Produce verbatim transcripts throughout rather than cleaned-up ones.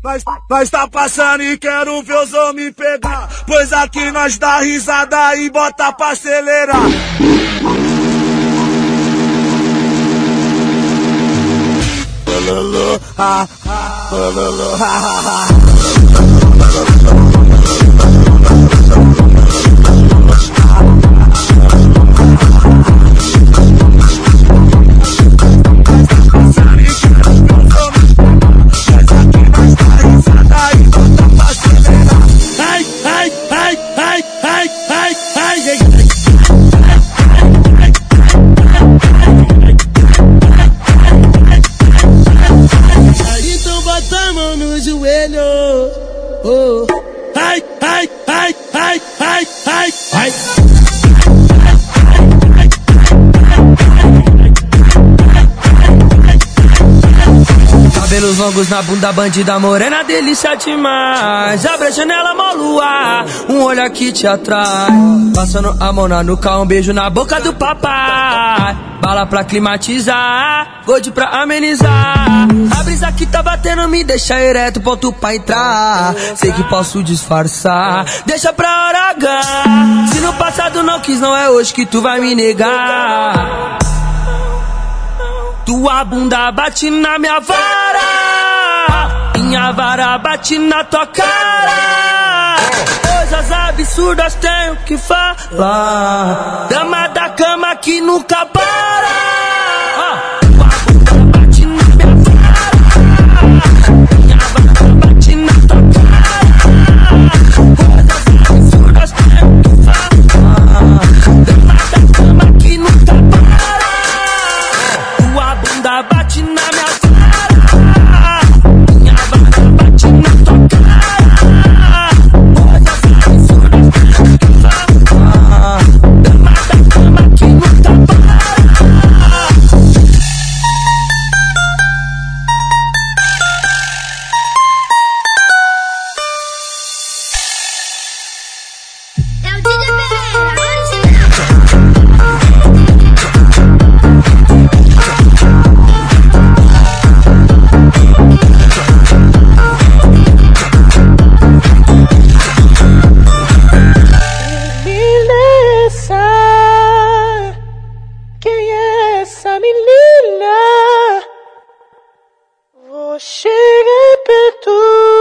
Nós, nós tá passando e quero ver os homens pegar, pois aqui nós dá risada e bota pra acelerar. Lolo, ha, ha, lolo, ha, ha, ha. Oh. Ai, ai, ai, ai, ai, ai, ai. Cabelos longos na bunda, bandida morena, delícia demais. Abre a janela, mó lua, um olho aqui te atrai. Passando a mão na nuca, um beijo na boca do papai. Bala pra climatizar, gold pra amenizar. A brisa que tá batendo me deixa ereto, ponto pra entrar. Sei que posso disfarçar, deixa pra hora H. Se no passado não quis, não é hoje que tu vai me negar. Tua bunda bate na minha vara, minha vara bate na tua cara. Coisas absurdas tenho que falar, dama da cama que nunca para. Tua bunda bate na minha vara, minha vara bate na tua cara. Coisas absurdas tenho que falar, dama da cama que nunca para. Bate na minha cara, minha vara bate na tua cara. Coisas absurdas que falar, dama da cama que nunca para. É o D J Pereira, cheguei perto,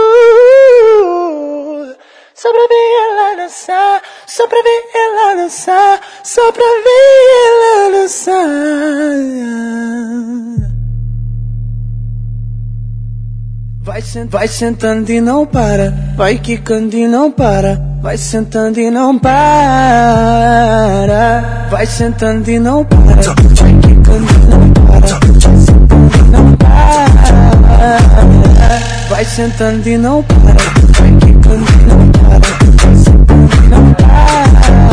só pra ver ela dançar, só pra ver ela dançar, só pra ver ela dançar. Vai, sent vai sentando e não para, vai quicando e não para, vai sentando e não para, vai sentando e não para, vai quicando e não para, vai sentando e não para. Vai sentando e não para, vai quicando e não para, vai sentando e não para,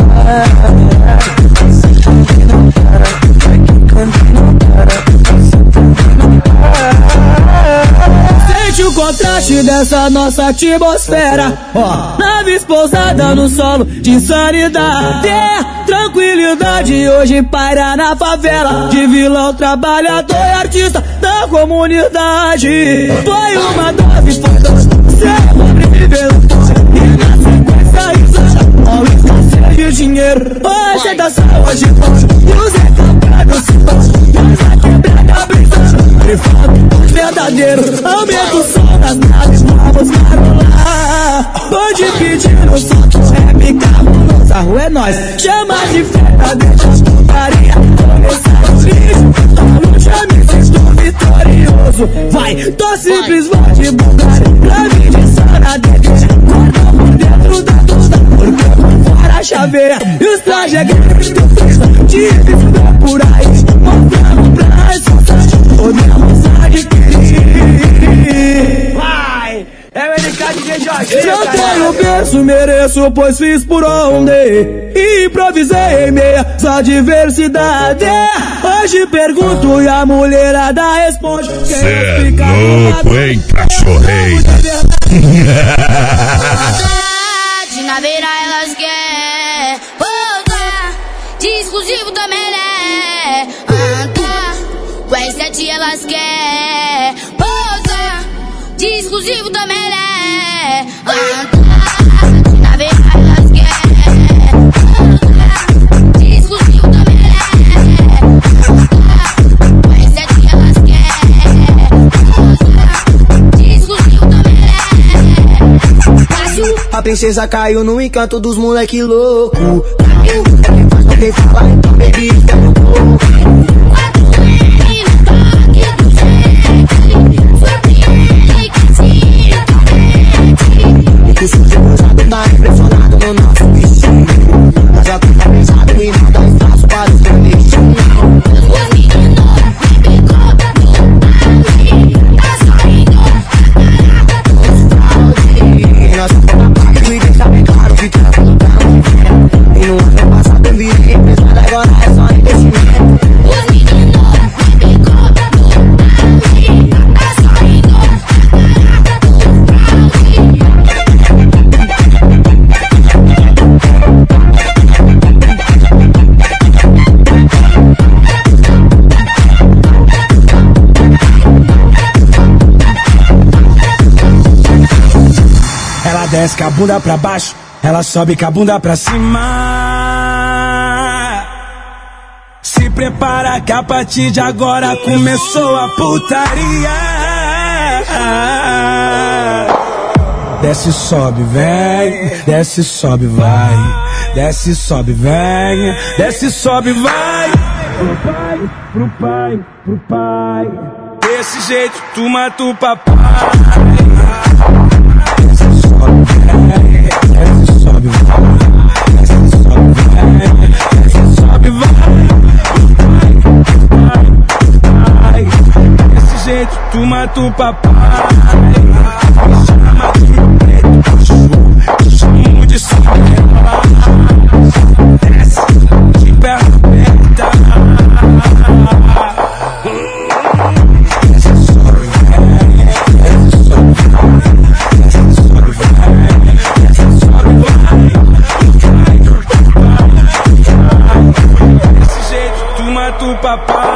vai sentando e não para, vai quicando e não para, vai sentando e não para. Sente o contraste dessa nossa atmosfera, ó, naves pousadas no solo de insanidade. Tranquilidade hoje paira na favela, de vilão, trabalhador e artista da comunidade. Foi uma dose, foi dose, sobreviveu. E na sequência risada, ó, escassez de dinheiro. Hoje é da saúde, e os recalcados se vão. Mas a quebrada brisando, privado verdadeiro. Aumenta o som das naves, vamos marolar. Pode pedir no som do rap, cabuloso, a rua é nós. Chama de festa, deixa a putaria começar o lixo. Toma um chame, estou vitorioso. Vai, tô simplesmente bugado, pra mim de sana dentro. Guarda por dentro da toda, porque por fora a chaveira. E os trajes é grande do freeza, difícil é por aí. Mostrando pra sociedade, toda a moça de querer. Vai! É o N K de Jorge. Já tenho berço, mereço, pois fiz por onde. Improvisei meia só diversidade. Hoje pergunto e a mulherada responde. Cê é louco, hein, cachorreira? na beira elas querem voltar. De exclusivo também, né? Andar. Com as sete elas querem pousar. de exclusivo também, né? Vontade, na verdade elas querem. Vontade, de exclusivo também, né? Vontade, mas é que elas querem. Vontade, de exclusivo também, né? A princesa caiu no encanto dos moleque louco. É quem faz alguém falar, então baby, fica no corpo. O sujo cruzado tá impressionado no nosso vestido. Mas já tá pesado e não dá espaço para os clandestinos. Os meninos me pegou no tá saindo a garapa dos fraude. E nós somos capazes de deixar bem claro que tá tudo pra mulher. E no ano passado eu virei empresário, agora é só investimento. Os meninos me pegou no tá saindo a garapa dos fraude. Ela desce com a bunda pra baixo, ela sobe com a bunda pra cima. Se prepara que a partir de agora começou a putaria. Desce, sobe, vem, desce, sobe, vai. Desce, sobe, vem, desce, sobe, vai. Pro pai, pro pai, pro pai. Desse jeito tu mata o papai. Desce, sobe, vem, desce, sobe, vai. Desce, sobe, vem, desce, sobe, vai. Vai, vai, desse jeito tu mata o papai. Me chama de preto, cachorro, te chamo de cinema. Desce de perna aberta. Desce, sobe, vem, desce, sobe, vai. Desce, sobe, vem, desce, sobe, vai. Vai, vai, vai. Desse jeito tu mata o papai.